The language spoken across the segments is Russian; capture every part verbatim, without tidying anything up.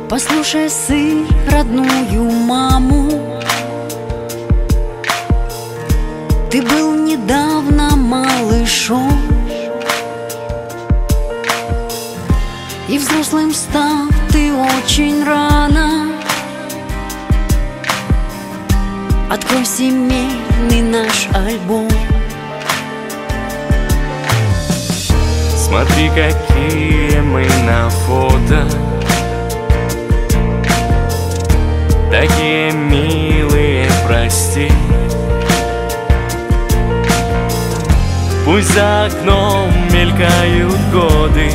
Послушай, сын, родную маму, ты был недавно малышом, и взрослым стал ты очень рано. Открой семейный наш альбом. Смотри, какие мы на фото, такие милые, прости. Пусть за окном мелькают годы,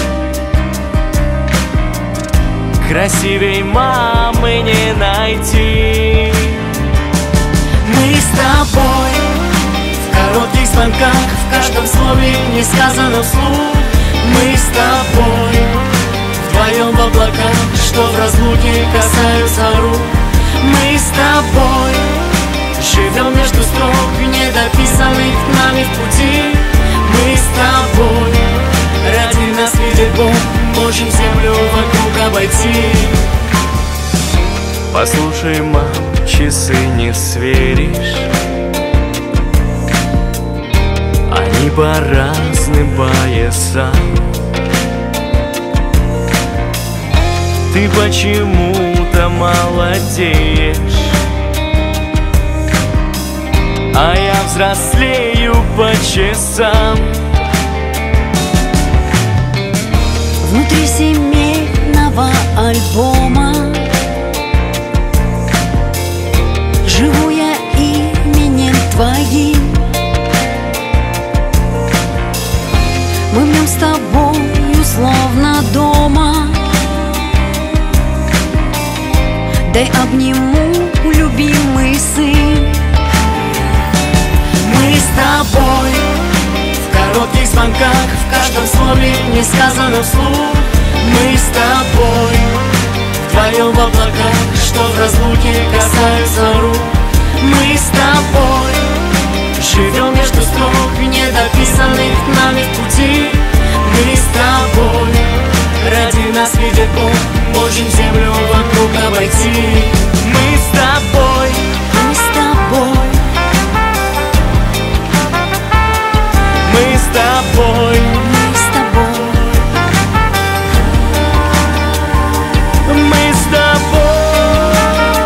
красивей мамы не найти. Мы с тобой в коротких звонках, в каждом слове не сказано вслух. Мы с тобой вдвоем в облаках, что в разлуке касаются рук. Мы с тобой живем между строк, недописанных нами в пути. Мы с тобой, ради нас видит Бог, можем землю вокруг обойти. Послушай, мам, часы не сверишь, они по разным поясам. Ты почему-то молодеешь, а я взрослею по часам. Внутри семейного альбома живу я именем твоим. Мы в нем с тобою словно дома. Дай обниму, любимый сын. Мы с тобой в коротких звонках, в каждом слове не сказано вслух. Мы с тобой вдвоем в облаках, что в разлуке касаются рук. Мы с тобой живем между строк, недописанных нами в пути. Мы с тобой, ради нас видит Бог, можем землю вокруг обойти. Мы с тобой, мы с тобой, мы с тобой, мы с тобой, мы с тобой,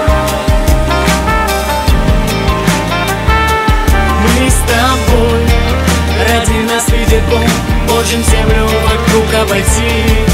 мы с тобой, ради нас видит Бог, можем землю вокруг обойти.